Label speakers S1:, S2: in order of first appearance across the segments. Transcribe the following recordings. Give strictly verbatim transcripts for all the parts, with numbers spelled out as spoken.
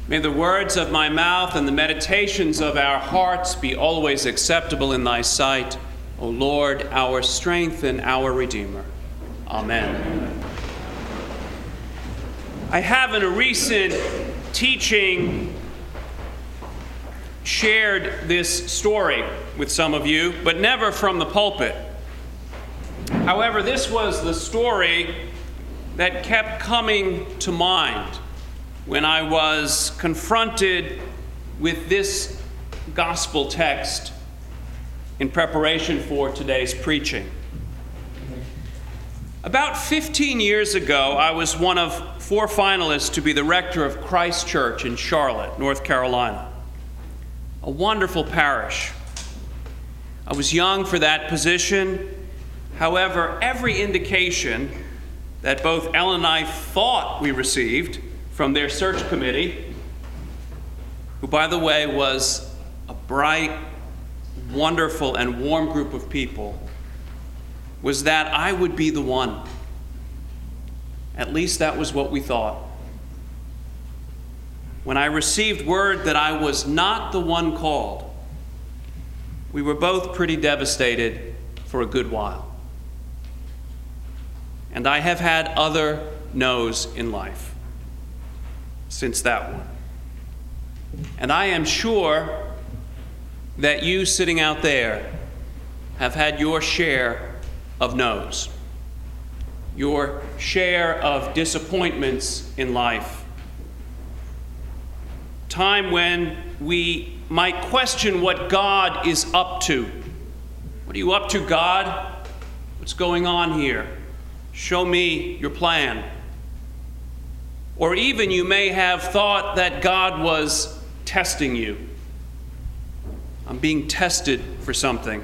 S1: May the words of my mouth and the meditations of our hearts be always acceptable in thy sight, O Lord, our strength and our Redeemer. Amen. I have in a recent teaching shared this story with some of you, but never from the pulpit. However, this was the story that kept coming to mind when I was confronted with this gospel text in preparation for today's preaching. About fifteen years ago, I was one of four finalists to be the rector of Christ Church in Charlotte, North Carolina. A wonderful parish. I was young for that position. However, every indication that both Ellen and I thought we received from their search committee, who, by the way, was a bright, wonderful, and warm group of people, was that I would be the one. At least that was what we thought. When I received word that I was not the one called, we were both pretty devastated for a good while. And I have had other no's in life since that one. And I am sure that you sitting out there have had your share of no's, your share of disappointments in life. Time when we might question what God is up to. What are you up to, God? What's going on here? Show me your plan. Or even you may have thought that God was testing you. I'm being tested for something.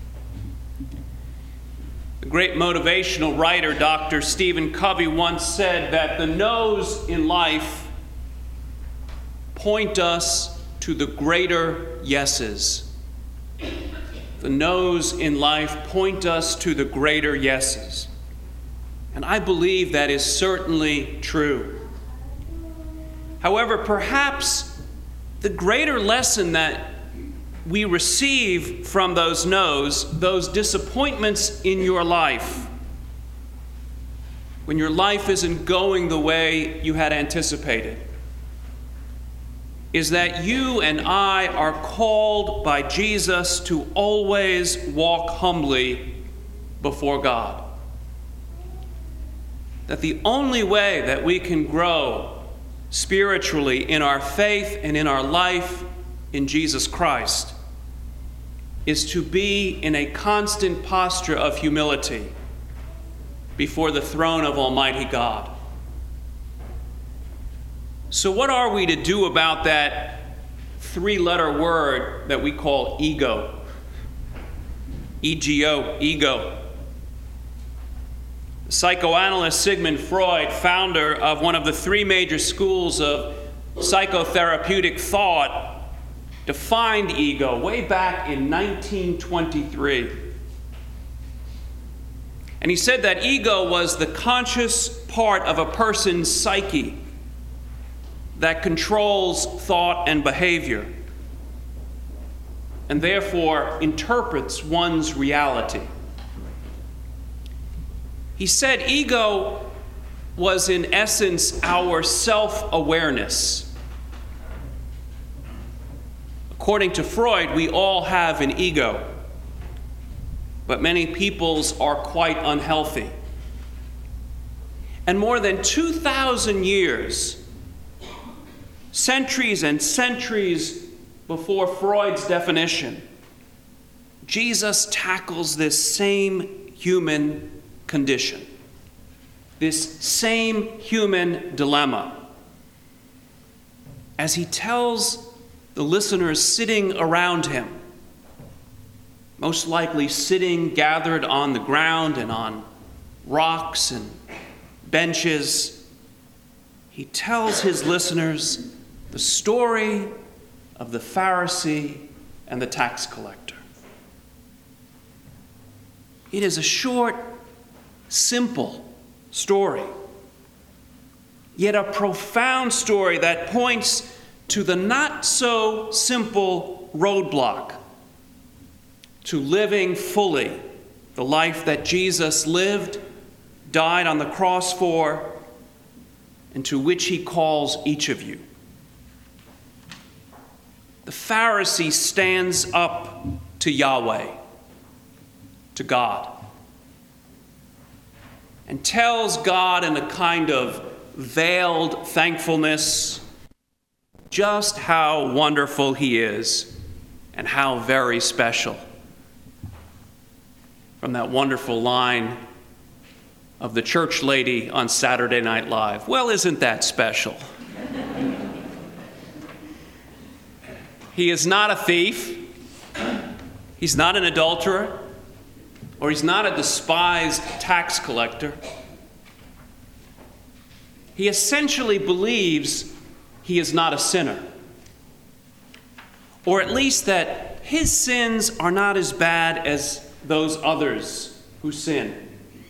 S1: The great motivational writer, Doctor Stephen Covey, once said that the no's in life point us to the greater yeses. The no's in life point us to the greater yeses. And I believe that is certainly true. However, perhaps the greater lesson that we receive from those no's, those disappointments in your life, when your life isn't going the way you had anticipated, is that you and I are called by Jesus to always walk humbly before God. That the only way that we can grow spiritually in our faith and in our life in Jesus Christ is to be in a constant posture of humility before the throne of Almighty God. So what are we to do about that three-letter word that we call ego? E G O, ego. Psychoanalyst Sigmund Freud, founder of one of the three major schools of psychotherapeutic thought, defined ego way back in nineteen twenty-three. And he said that ego was the conscious part of a person's psyche that controls thought and behavior, and therefore interprets one's reality. He said ego was in essence our self-awareness. According to Freud, we all have an ego, but many people's are quite unhealthy. And more than two thousand years, centuries and centuries before Freud's definition, Jesus tackles this same human condition, this same human dilemma, as he tells the listeners sitting around him, most likely sitting gathered on the ground and on rocks and benches, he tells his listeners the story of the Pharisee and the tax collector. It is a short, simple story, yet a profound story that points to the not-so-simple roadblock to living fully the life that Jesus lived, died on the cross for, and to which he calls each of you. The Pharisee stands up to Yahweh, to God, and tells God in a kind of veiled thankfulness just how wonderful he is and how very special. From that wonderful line of the church lady on Saturday Night Live, well, isn't that special? He is not a thief, he's not an adulterer, or he's not a despised tax collector. He essentially believes he is not a sinner, or at least that his sins are not as bad as those others who sin.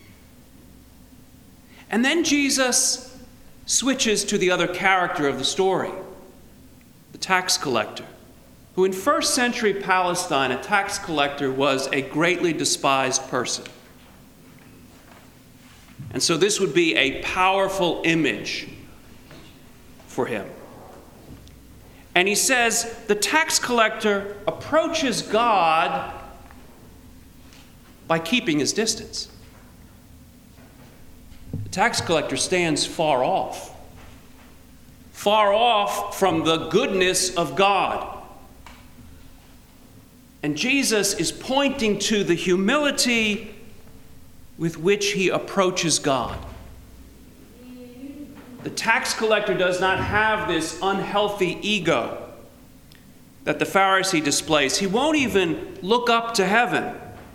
S1: And then Jesus switches to the other character of the story, the tax collector, who in first century Palestine, a tax collector was a greatly despised person. And so this would be a powerful image for him. And he says the tax collector approaches God by keeping his distance. The tax collector stands far off, far off from the goodness of God. And Jesus is pointing to the humility with which he approaches God. The tax collector does not have this unhealthy ego that the Pharisee displays. He won't even look up to heaven,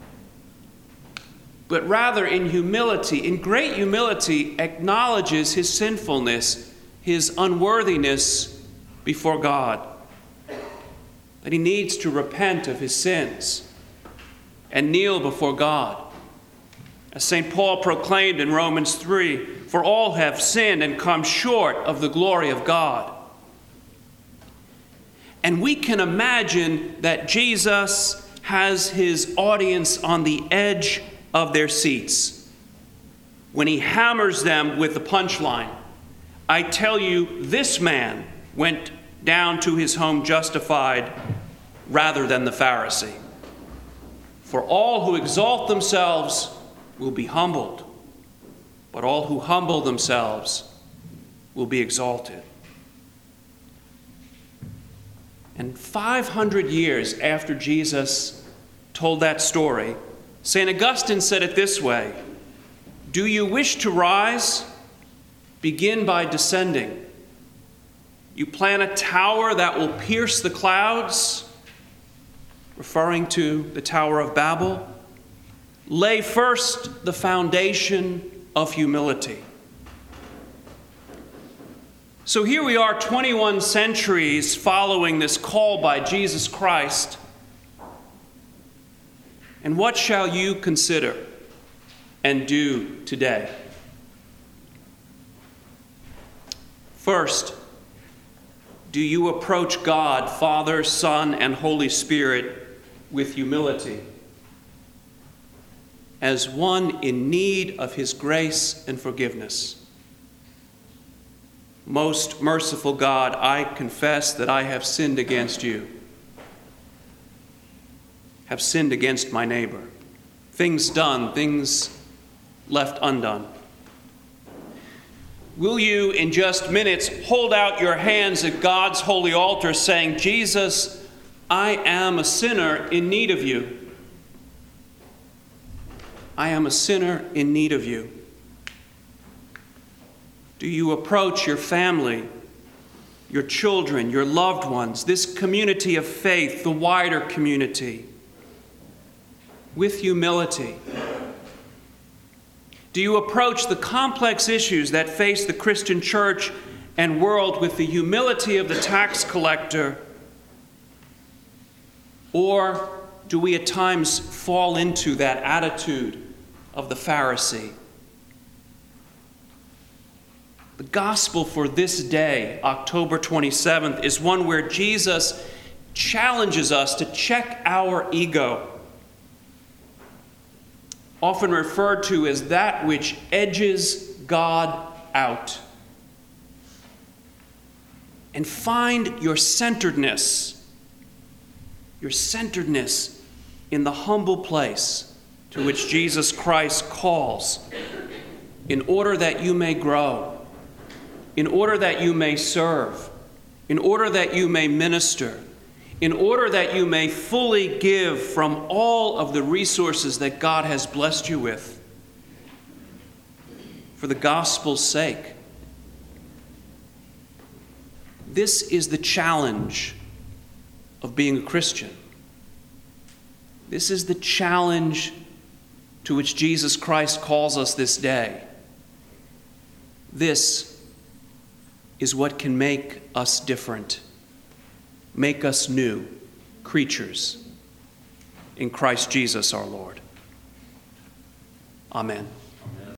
S1: but rather in humility, in great humility, acknowledges his sinfulness, his unworthiness before God, that he needs to repent of his sins and kneel before God. As Saint Paul proclaimed in Romans three, for all have sinned and come short of the glory of God. And we can imagine that Jesus has his audience on the edge of their seats when he hammers them with the punchline, I tell you, this man went down to his home justified rather than the Pharisee. For all who exalt themselves will be humbled, but all who humble themselves will be exalted. And five hundred years after Jesus told that story, Saint Augustine said it this way, do you wish to rise? Begin by descending. You plan a tower that will pierce the clouds, referring to the Tower of Babel. Lay first the foundation of humility. So here we are, twenty-one centuries following this call by Jesus Christ. And what shall you consider and do today? First, do you approach God, Father, Son, and Holy Spirit with humility, as one in need of his grace and forgiveness? Most merciful God, I confess that I have sinned against you, have sinned against my neighbor. Things done, things left undone. Will you, in just minutes, hold out your hands at God's holy altar saying, Jesus, I am a sinner in need of you. I am a sinner in need of you. Do you approach your family, your children, your loved ones, this community of faith, the wider community, with humility? Do you approach the complex issues that face the Christian church and world with the humility of the tax collector? Or do we at times fall into that attitude of the Pharisee? The gospel for this day, October twenty-seventh, is one where Jesus challenges us to check our ego, often referred to as that which edges God out, and find your centeredness, your centeredness in the humble place to which Jesus Christ calls, in order that you may grow, in order that you may serve, in order that you may minister, in order that you may fully give from all of the resources that God has blessed you with, for the gospel's sake. This is the challenge of being a Christian. This is the challenge to which Jesus Christ calls us this day. This is what can make us different, make us new creatures in Christ Jesus our Lord. Amen.